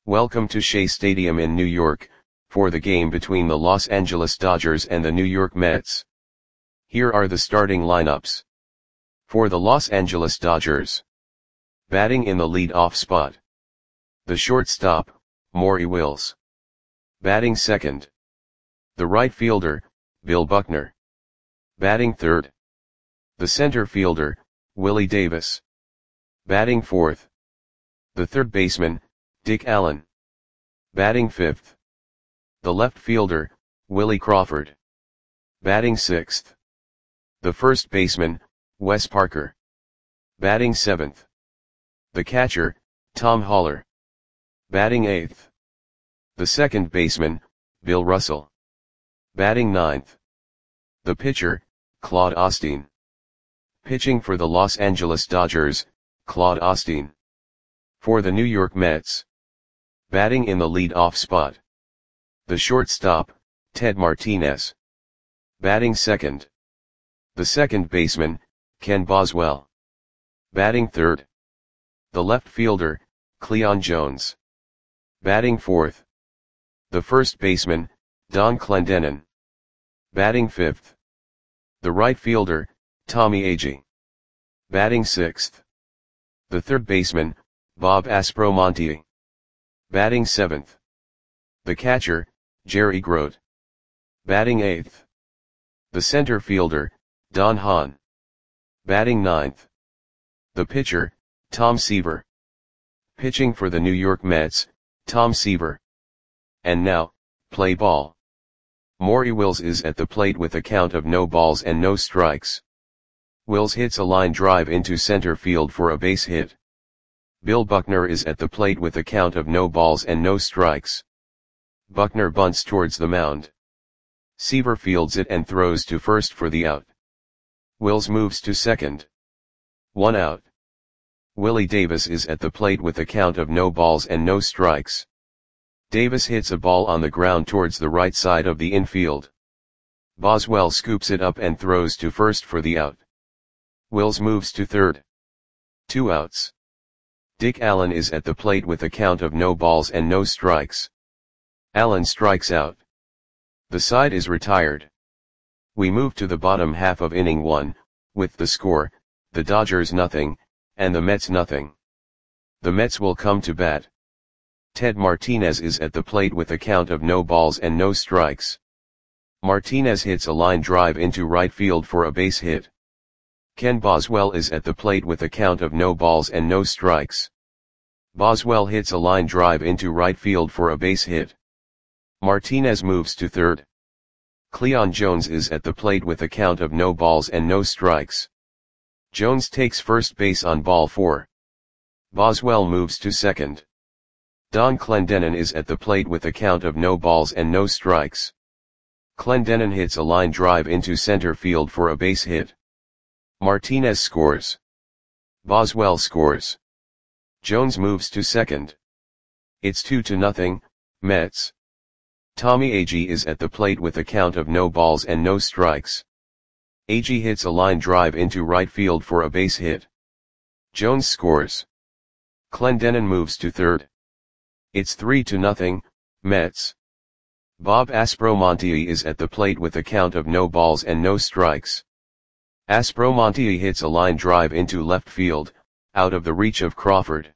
Welcome to Shea Stadium in New York, for the game between the Los Angeles Dodgers and the New York Mets. Here are the starting lineups. For the Los Angeles Dodgers. Batting in the lead-off spot. The shortstop, Maury Wills. Batting second. The right fielder, Bill Buckner. Batting third. The center fielder, Willie Davis. Batting fourth. The third baseman, Dick Allen. Batting fifth. The left fielder, Willie Crawford. Batting sixth. The first baseman, Wes Parker. Batting seventh. The catcher, Tom Haller. Batting eighth. The second baseman, Bill Russell. Batting ninth. The pitcher, Claude Osteen. Pitching for the Los Angeles Dodgers, Claude Osteen. For the New York Mets. Batting in the lead-off spot. The shortstop, Ted Martinez. Batting second. The second baseman, Ken Boswell. Batting third. The left fielder, Cleon Jones. Batting fourth. The first baseman, Don Clendenon. Batting fifth. The right fielder, Tommy Agee. Batting sixth. The third baseman, Bob Aspromonte. Batting seventh. The catcher, Jerry Grote. Batting eighth. The center fielder, Don Hahn. Batting ninth. The pitcher, Tom Seaver. Pitching for the New York Mets, Tom Seaver. And now, play ball. Maury Wills is at the plate with a count of no balls and no strikes. Wills hits a line drive into center field for a base hit. Bill Buckner is at the plate with a count of no balls and no strikes. Buckner bunts towards the mound. Seaver fields it and throws to first for the out. Wills moves to second. 1 out. Willie Davis is at the plate with a count of no balls and no strikes. Davis hits a ball on the ground towards the right side of the infield. Boswell scoops it up and throws to first for the out. Wills moves to third. 2 outs. Dick Allen is at the plate with a count of no balls and no strikes. Allen strikes out. The side is retired. We move to the bottom half of inning 1, with the score, the Dodgers nothing, and the Mets nothing. The Mets will come to bat. Ted Martinez is at the plate with a count of no balls and no strikes. Martinez hits a line drive into right field for a base hit. Ken Boswell is at the plate with a count of no balls and no strikes. Boswell hits a line drive into right field for a base hit. Martinez moves to third. Cleon Jones is at the plate with a count of no balls and no strikes. Jones takes first base on ball 4. Boswell moves to second. Don Clendenon is at the plate with a count of no balls and no strikes. Clendenon hits a line drive into center field for a base hit. Martinez scores. Boswell scores. Jones moves to second. It's 2-0, Mets. Tommy Agee is at the plate with a count of no balls and no strikes. Agee hits a line drive into right field for a base hit. Jones scores. Clendenon moves to third. It's 3-0, Mets. Bob Aspromonte is at the plate with a count of no balls and no strikes. Aspromonte hits a line drive into left field, out of the reach of Crawford.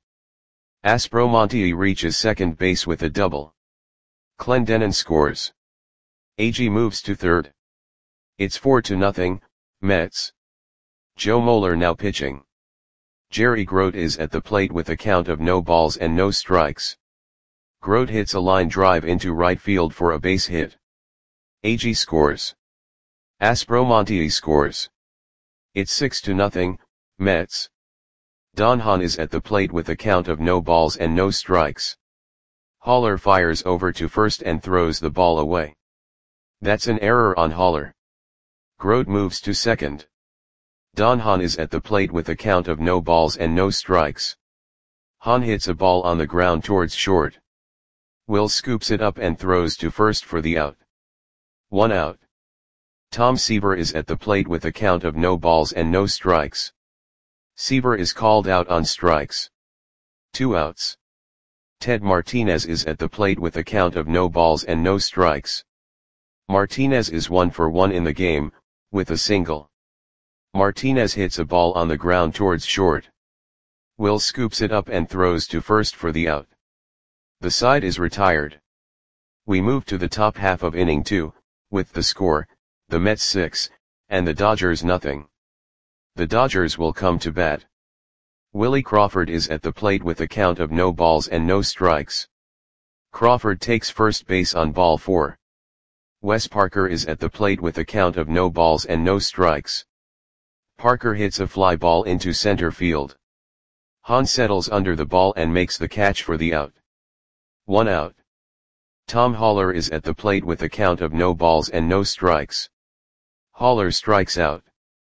Aspromonte reaches second base with a double. Clendenon scores. Agee moves to third. It's 4-0, Mets. Joe Moeller now pitching. Jerry Grote is at the plate with a count of no balls and no strikes. Grote hits a line drive into right field for a base hit. Agee scores. Aspromonte scores. It's 6-0, Mets. Don Hahn is at the plate with a count of no balls and no strikes. Haller fires over to first and throws the ball away. That's an error on Haller. Grote moves to second. Don Hahn is at the plate with a count of no balls and no strikes. Hahn hits a ball on the ground towards short. Wills scoops it up and throws to first for the out. 1 out. Tom Seaver is at the plate with a count of no balls and no strikes. Seaver is called out on strikes. 2 outs. Ted Martinez is at the plate with a count of no balls and no strikes. Martinez is 1 for 1 in the game, with a single. Martinez hits a ball on the ground towards short. Will scoops it up and throws to first for the out. The side is retired. We move to the top half of inning 2, with the score, the Mets 6, and the Dodgers nothing. The Dodgers will come to bat. Willie Crawford is at the plate with a count of no balls and no strikes. Crawford takes first base on ball 4. Wes Parker is at the plate with a count of no balls and no strikes. Parker hits a fly ball into center field. Hahn settles under the ball and makes the catch for the out. 1 out. Tom Haller is at the plate with a count of no balls and no strikes. Haller strikes out.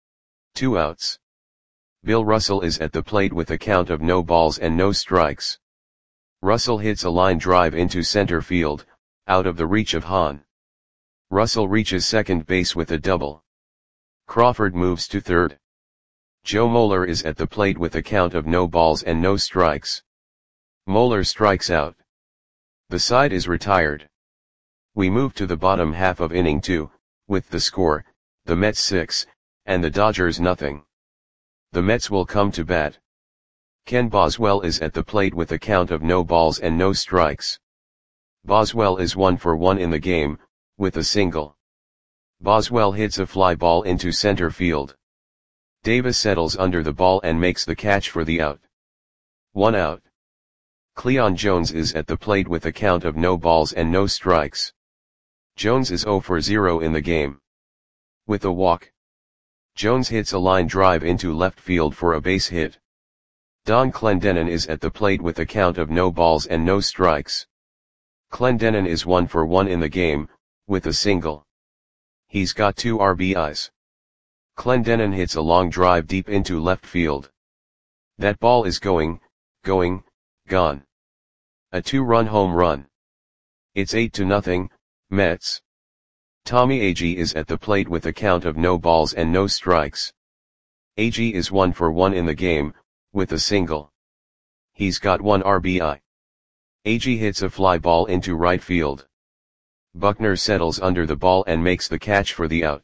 2 outs. Bill Russell is at the plate with a count of no balls and no strikes. Russell hits a line drive into center field, out of the reach of Hahn. Russell reaches second base with a double. Crawford moves to third. Joe Moeller is at the plate with a count of no balls and no strikes. Moeller strikes out. The side is retired. We move to the bottom half of inning 2, with the score, the Mets 6, and the Dodgers nothing. The Mets will come to bat. Ken Boswell is at the plate with a count of no balls and no strikes. Boswell is 1 for 1 in the game, with a single. Boswell hits a fly ball into center field. Davis settles under the ball and makes the catch for the out. 1 out. Cleon Jones is at the plate with a count of no balls and no strikes. Jones is 0 for 0 in the game. With a walk. Jones hits a line drive into left field for a base hit. Don Clendenon is at the plate with a count of no balls and no strikes. Clendenon is 1 for 1 in the game, with a single. He's got 2 RBIs. Clendenon hits a long drive deep into left field. That ball is going, gone. A 2-run home run. It's 8-0, Mets. Tommy Agee is at the plate with a count of no balls and no strikes. Agee is 1 for 1 in the game, with a single. He's got 1 RBI. Agee hits a fly ball into right field. Buckner settles under the ball and makes the catch for the out.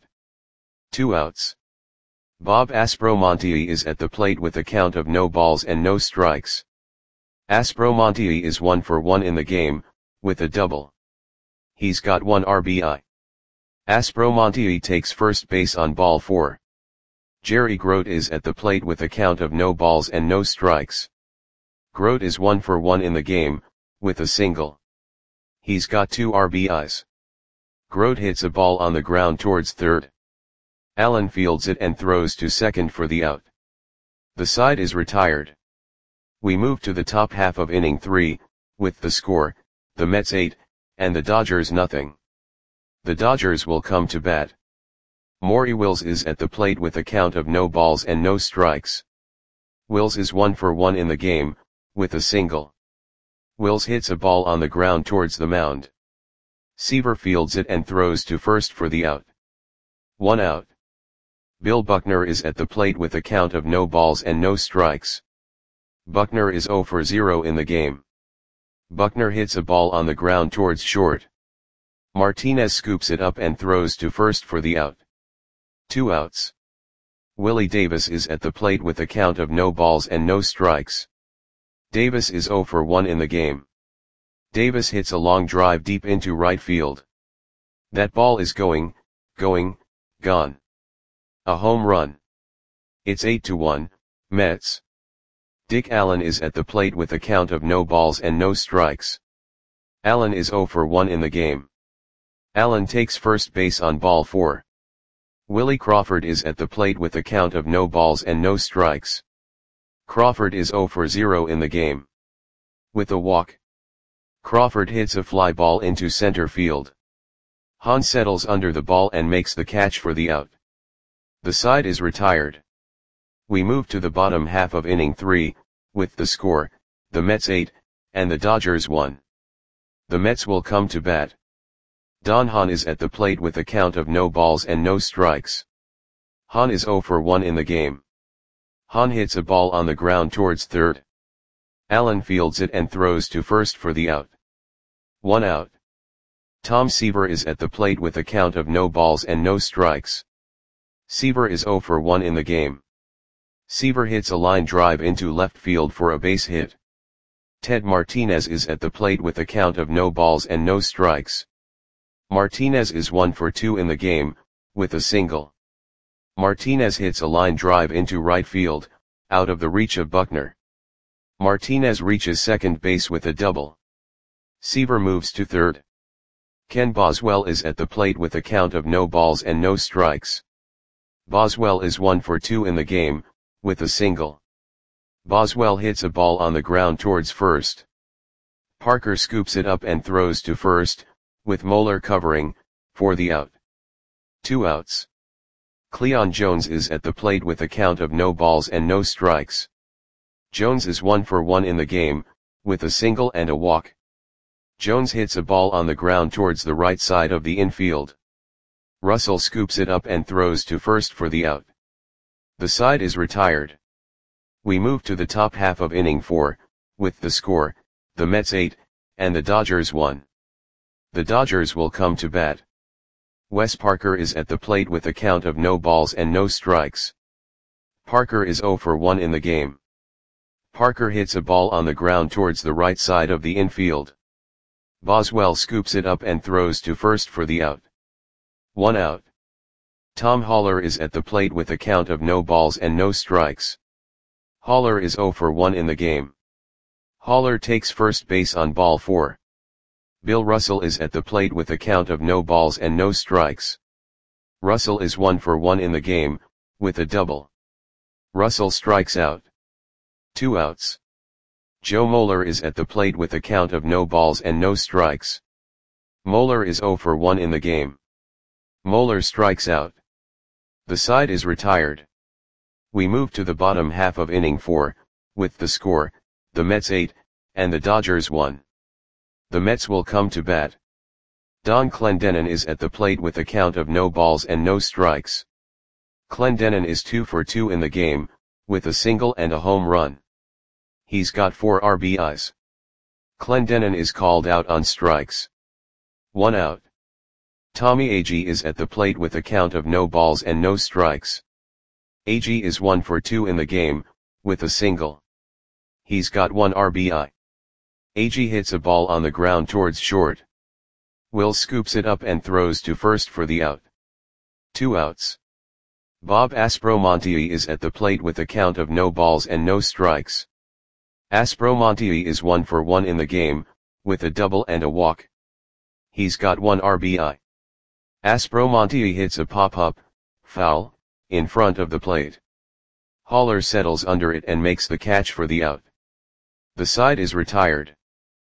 2 outs. Bob Aspromonte is at the plate with a count of no balls and no strikes. Aspromonte is 1 for 1 in the game, with a double. He's got 1 RBI. Aspromonte takes first base on ball 4. Jerry Grote is at the plate with a count of no balls and no strikes. Grote is 1 for 1 in the game, with a single. He's got 2 RBIs. Grote hits a ball on the ground towards third. Allen fields it and throws to second for the out. The side is retired. We move to the top half of inning 3, with the score, the Mets 8, and the Dodgers nothing. The Dodgers will come to bat. Maury Wills is at the plate with a count of no balls and no strikes. Wills is 1 for 1 in the game, with a single. Wills hits a ball on the ground towards the mound. Seaver fields it and throws to first for the out. 1 out. Bill Buckner is at the plate with a count of no balls and no strikes. Buckner is 0 for 0 in the game. Buckner hits a ball on the ground towards short. Martinez scoops it up and throws to first for the out. 2 outs. Willie Davis is at the plate with a count of no balls and no strikes. Davis is 0 for 1 in the game. Davis hits a long drive deep into right field. That ball is going, gone. A home run. It's 8-1, Mets. Dick Allen is at the plate with a count of no balls and no strikes. Allen is 0 for 1 in the game. Allen takes first base on ball 4. Willie Crawford is at the plate with a count of no balls and no strikes. Crawford is 0 for 0 in the game. With a walk. Crawford hits a fly ball into center field. Hahn settles under the ball and makes the catch for the out. The side is retired. We move to the bottom half of inning 3, with the score, the Mets 8, and the Dodgers 1. The Mets will come to bat. Don Hahn is at the plate with a count of no balls and no strikes. Hahn is 0 for 1 in the game. Hahn hits a ball on the ground towards third. Allen fields it and throws to first for the out. 1 out. Tom Seaver is at the plate with a count of no balls and no strikes. Seaver is 0 for 1 in the game. Seaver hits a line drive into left field for a base hit. Ted Martinez is at the plate with a count of no balls and no strikes. Martinez is 1 for 2 in the game, with a single. Martinez hits a line drive into right field, out of the reach of Buckner. Martinez reaches second base with a double. Seaver moves to third. Ken Boswell is at the plate with a count of no balls and no strikes. Boswell is 1 for 2 in the game, with a single. Boswell hits a ball on the ground towards first. Parker scoops it up and throws to first, with Moeller covering, for the out. 2 outs. Cleon Jones is at the plate with a count of no balls and no strikes. Jones is 1 for 1 in the game, with a single and a walk. Jones hits a ball on the ground towards the right side of the infield. Russell scoops it up and throws to first for the out. The side is retired. We move to the top half of inning 4, with the score, the Mets 8, and the Dodgers 1. The Dodgers will come to bat. Wes Parker is at the plate with a count of no balls and no strikes. Parker is 0 for 1 in the game. Parker hits a ball on the ground towards the right side of the infield. Boswell scoops it up and throws to first for the out. 1 out. Tom Haller is at the plate with a count of no balls and no strikes. Haller is 0 for 1 in the game. Haller takes first base on ball 4. Bill Russell is at the plate with a count of no balls and no strikes. Russell is 1 for 1 in the game, with a double. Russell strikes out. 2 outs. Joe Moeller is at the plate with a count of no balls and no strikes. Moeller is 0 for 1 in the game. Moeller strikes out. The side is retired. We move to the bottom half of inning 4, with the score, the Mets 8, and the Dodgers 1. The Mets will come to bat. Don Clendenon is at the plate with a count of no balls and no strikes. Clendenon is 2 for 2 in the game, with a single and a home run. He's got 4 RBIs. Clendenon is called out on strikes. 1 out. Tommy Agee is at the plate with a count of no balls and no strikes. Agee is 1 for 2 in the game, with a single. He's got 1 RBI. Agee hits a ball on the ground towards short. Will scoops it up and throws to first for the out. 2 outs. Bob Aspromonte is at the plate with a count of no balls and no strikes. Aspromonte is 1 for 1 in the game, with a double and a walk. He's got 1 RBI. Aspromonte hits a pop-up, foul, in front of the plate. Haller settles under it and makes the catch for the out. The side is retired.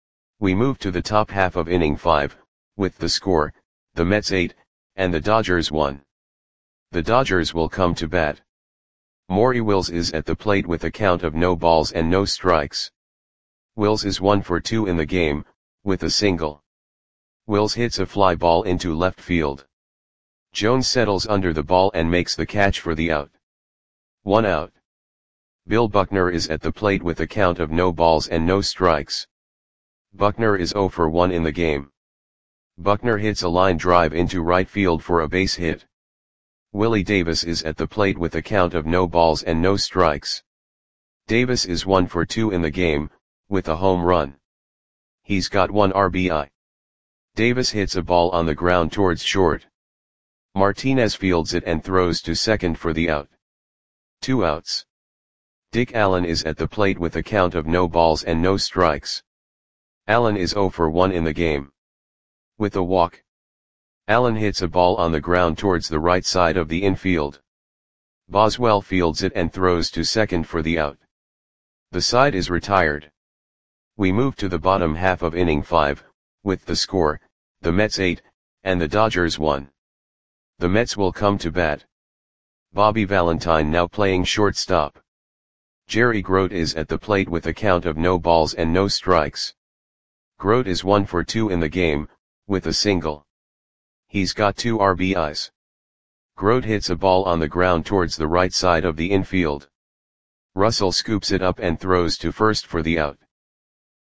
We move to the top half of inning 5, with the score, the Mets 8, and the Dodgers 1. The Dodgers will come to bat. Maury Wills is at the plate with a count of no balls and no strikes. Wills is 1 for 2 in the game, with a single. Wills hits a fly ball into left field. Jones settles under the ball and makes the catch for the out. 1 out. Bill Buckner is at the plate with a count of no balls and no strikes. Buckner is 0 for 1 in the game. Buckner hits a line drive into right field for a base hit. Willie Davis is at the plate with a count of no balls and no strikes. Davis is 1 for 2 in the game, with a home run. He's got 1 RBI. Davis hits a ball on the ground towards short. Martinez fields it and throws to second for the out. 2 outs. Dick Allen is at the plate with a count of no balls and no strikes. Allen is 0 for 1 in the game. With a walk. Allen hits a ball on the ground towards the right side of the infield. Boswell fields it and throws to second for the out. The side is retired. We move to the bottom half of inning 5, with the score, the Mets 8, and the Dodgers 1. The Mets will come to bat. Bobby Valentine now playing shortstop. Jerry Grote is at the plate with a count of no balls and no strikes. Grote is 1 for 2 in the game, with a single. He's got 2 RBIs. Grote hits a ball on the ground towards the right side of the infield. Russell scoops it up and throws to first for the out.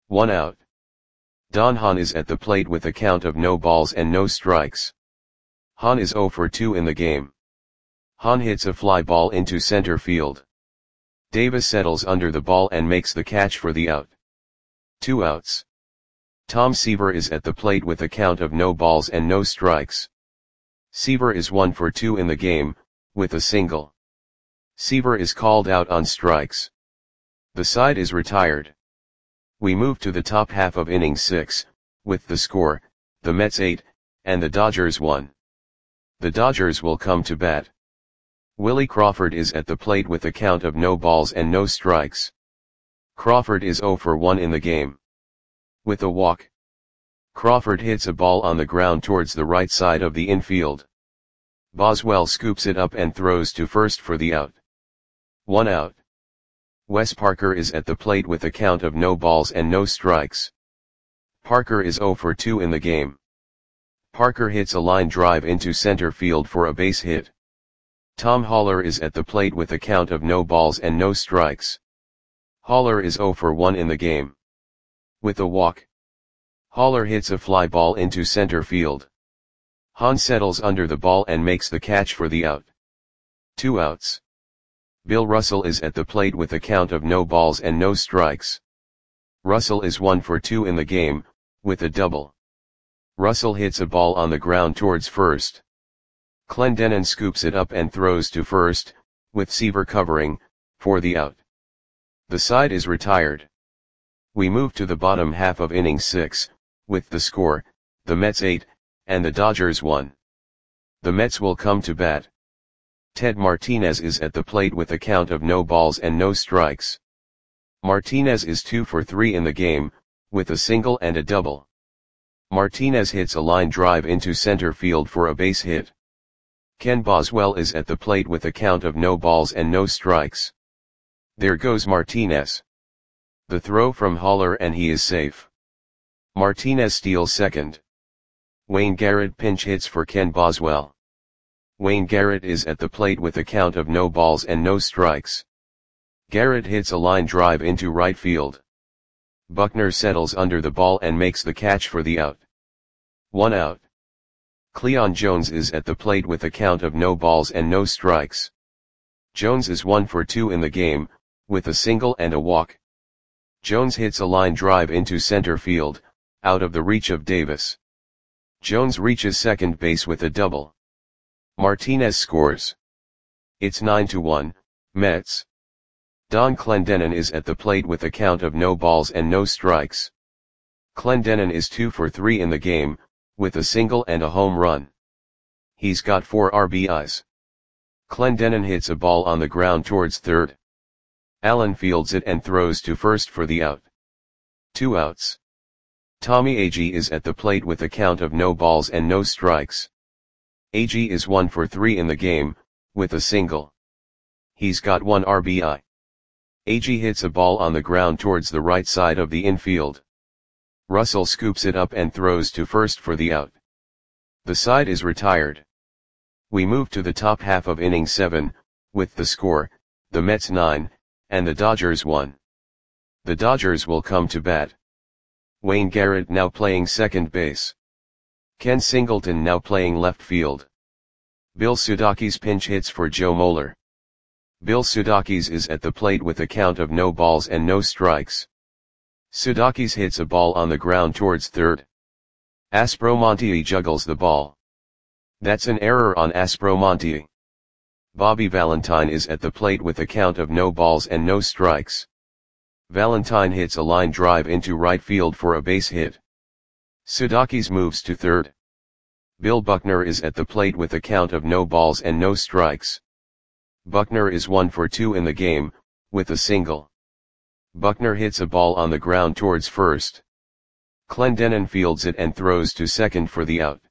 1 out. Don Hahn is at the plate with a count of no balls and no strikes. Hahn is 0 for 2 in the game. Hahn hits a fly ball into center field. Davis settles under the ball and makes the catch for the out. 2 outs. Tom Seaver is at the plate with a count of no balls and no strikes. Seaver is 1 for 2 in the game, with a single. Seaver is called out on strikes. The side is retired. We move to the top half of inning 6, with the score, the Mets 8, and the Dodgers 1. The Dodgers will come to bat. Willie Crawford is at the plate with a count of no balls and no strikes. Crawford is 0 for 1 in the game. With a walk. Crawford hits a ball on the ground towards the right side of the infield. Boswell scoops it up and throws to first for the out. 1 out. Wes Parker is at the plate with a count of no balls and no strikes. Parker is 0 for 2 in the game. Parker hits a line drive into center field for a base hit. Tom Haller is at the plate with a count of no balls and no strikes. Haller is 0 for 1 in the game. With a walk. Haller hits a fly ball into center field. Hahn settles under the ball and makes the catch for the out. 2 outs. Bill Russell is at the plate with a count of no balls and no strikes. Russell is 1 for 2 in the game, with a double. Russell hits a ball on the ground towards first. Clendenon scoops it up and throws to first, with Seaver covering, for the out. The side is retired. We move to the bottom half of inning 6, with the score, the Mets 8, and the Dodgers 1. The Mets will come to bat. Ted Martinez is at the plate with a count of no balls and no strikes. Martinez is 2 for 3 in the game, with a single and a double. Martinez hits a line drive into center field for a base hit. Ken Boswell is at the plate with a count of no balls and no strikes. There goes Martinez. The throw from Haller and he is safe. Martinez steals second. Wayne Garrett pinch hits for Ken Boswell. Wayne Garrett is at the plate with a count of no balls and no strikes. Garrett hits a line drive into right field. Buckner settles under the ball and makes the catch for the out. 1 out. Cleon Jones is at the plate with a count of no balls and no strikes. Jones is 1 for 2 in the game, with a single and a walk. Jones hits a line drive into center field, out of the reach of Davis. Jones reaches second base with a double. Martinez scores. It's 9-1, Mets. Don Clendenon is at the plate with a count of no balls and no strikes. Clendenon is 2 for 3 in the game, with a single and a home run. He's got 4 RBIs. Clendenon hits a ball on the ground towards third. Allen fields it and throws to first for the out. 2 outs. Tommy Agee is at the plate with a count of no balls and no strikes. Agee is 1 for 3 in the game, with a single. He's got 1 RBI. Agee hits a ball on the ground towards the right side of the infield. Russell scoops it up and throws to first for the out. The side is retired. We move to the top half of inning 7, with the score, the Mets 9, and the Dodgers 1. The Dodgers will come to bat. Wayne Garrett now playing second base. Ken Singleton now playing left field. Bill Sudakis pinch hits for Joe Moeller. Bill Sudakis is at the plate with a count of no balls and no strikes. Sudakis hits a ball on the ground towards third. Aspromonte juggles the ball. That's an error on Aspromonte. Bobby Valentine is at the plate with a count of no balls and no strikes. Valentine hits a line drive into right field for a base hit. Sudakis moves to third. Bill Buckner is at the plate with a count of no balls and no strikes. Buckner is 1 for 2 in the game, with a single. Buckner hits a ball on the ground towards first. Clendenon fields it and throws to second for the out.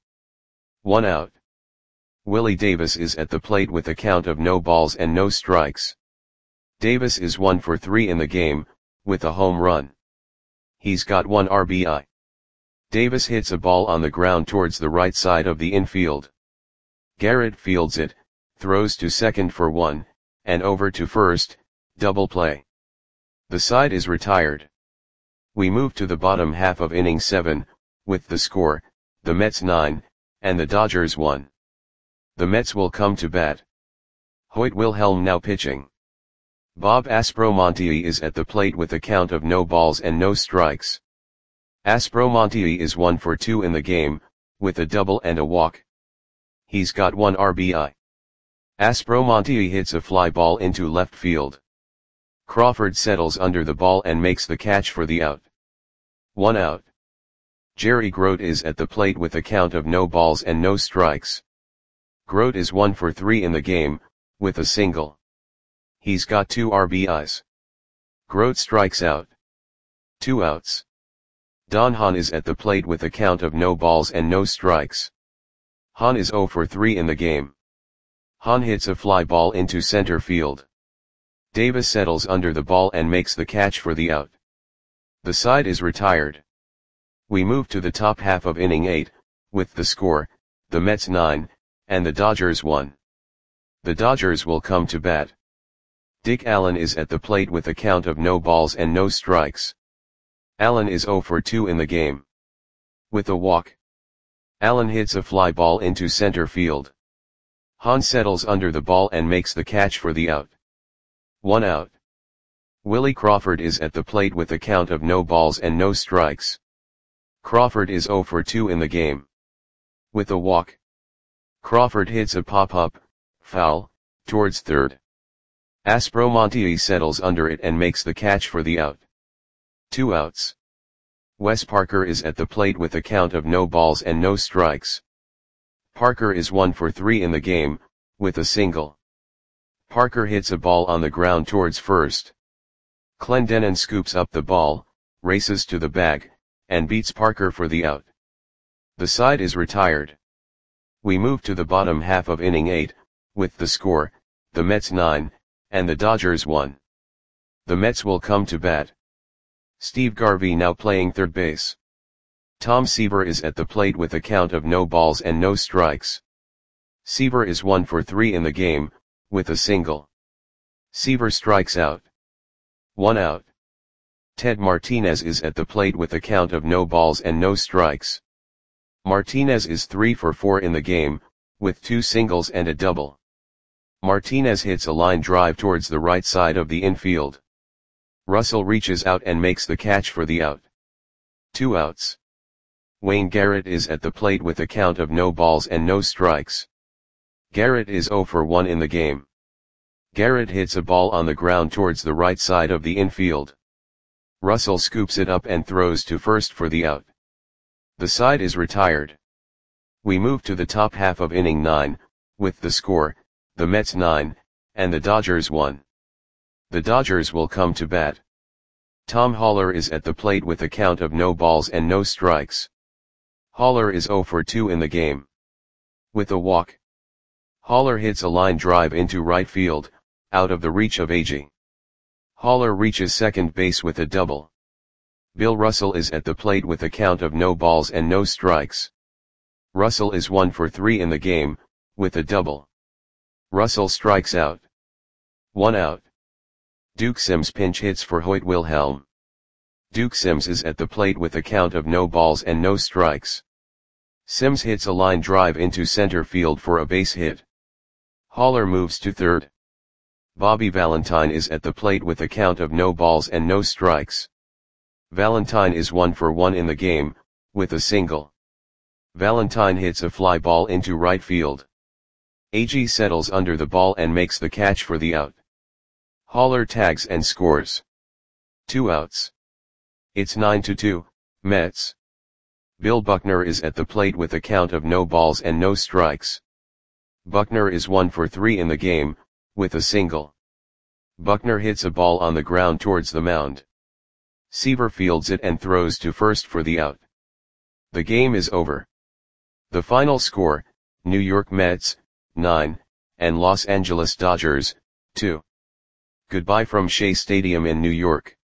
1 out. Willie Davis is at the plate with a count of no balls and no strikes. Davis is 1 for 3 in the game, with a home run. He's got 1 RBI. Davis hits a ball on the ground towards the right side of the infield. Garrett fields it, throws to second for 1, and over to first, double play. The side is retired. We move to the bottom half of inning 7, with the score, the Mets 9, and the Dodgers 1. The Mets will come to bat. Hoyt Wilhelm now pitching. Bob Aspromonte is at the plate with a count of no balls and no strikes. Aspromonte is 1 for 2 in the game, with a double and a walk. He's got 1 RBI. Aspromonte hits a fly ball into left field. Crawford settles under the ball and makes the catch for the out. 1 out. Jerry Grote is at the plate with a count of no balls and no strikes. Grote is 1 for 3 in the game, with a single. He's got 2 RBIs. Grote strikes out. 2 outs. Don Hahn is at the plate with a count of no balls and no strikes. Hahn is 0 for 3 in the game. Hahn hits a fly ball into center field. Davis settles under the ball and makes the catch for the out. The side is retired. We move to the top half of inning 8, with the score, the Mets 9, and the Dodgers 1. The Dodgers will come to bat. Dick Allen is at the plate with a count of no balls and no strikes. Allen is 0 for 2 in the game. With a walk. Allen hits a fly ball into center field. Hahn settles under the ball and makes the catch for the out. 1 out. Willie Crawford is at the plate with a count of no balls and no strikes. Crawford is 0 for 2 in the game. With a walk. Crawford hits a pop-up, foul, towards third. Aspromonte settles under it and makes the catch for the out. 2 outs. Wes Parker is at the plate with a count of no balls and no strikes. Parker is 1 for 3 in the game, with a single. Parker hits a ball on the ground towards first. Clendenon scoops up the ball, races to the bag, and beats Parker for the out. The side is retired. We move to the bottom half of inning 8, with the score, the Mets 9, and the Dodgers 1. The Mets will come to bat. Steve Garvey now playing third base. Tom Seaver is at the plate with a count of no balls and no strikes. Seaver is 1 for 3 in the game, with a single. Seaver strikes out. 1 out. Ted Martinez is at the plate with a count of no balls and no strikes. Martinez is 3 for 4 in the game, with 2 singles and a double. Martinez hits a line drive towards the right side of the infield. Russell reaches out and makes the catch for the out. 2 outs. Wayne Garrett is at the plate with a count of no balls and no strikes. Garrett is 0 for 1 in the game. Garrett hits a ball on the ground towards the right side of the infield. Russell scoops it up and throws to first for the out. The side is retired. We move to the top half of inning 9, with the score, the Mets 9, and the Dodgers 1. The Dodgers will come to bat. Tom Haller is at the plate with a count of no balls and no strikes. Haller is 0 for 2 in the game. With a walk. Haller hits a line drive into right field, out of the reach of Agee. Haller reaches second base with a double. Bill Russell is at the plate with a count of no balls and no strikes. Russell is 1 for 3 in the game, with a double. Russell strikes out. 1 out. Duke Sims pinch hits for Hoyt Wilhelm. Duke Sims is at the plate with a count of no balls and no strikes. Sims hits a line drive into center field for a base hit. Haller moves to third. Bobby Valentine is at the plate with a count of no balls and no strikes. Valentine is 1 for 1 in the game, with a single. Valentine hits a fly ball into right field. Agee settles under the ball and makes the catch for the out. Haller tags and scores. 2 outs. It's 9-2, Mets. Bill Buckner is at the plate with a count of no balls and no strikes. Buckner is 1 for 3 in the game, with a single. Buckner hits a ball on the ground towards the mound. Seaver fields it and throws to first for the out. The game is over. The final score, New York Mets, 9, and Los Angeles Dodgers, 2. Goodbye from Shea Stadium in New York.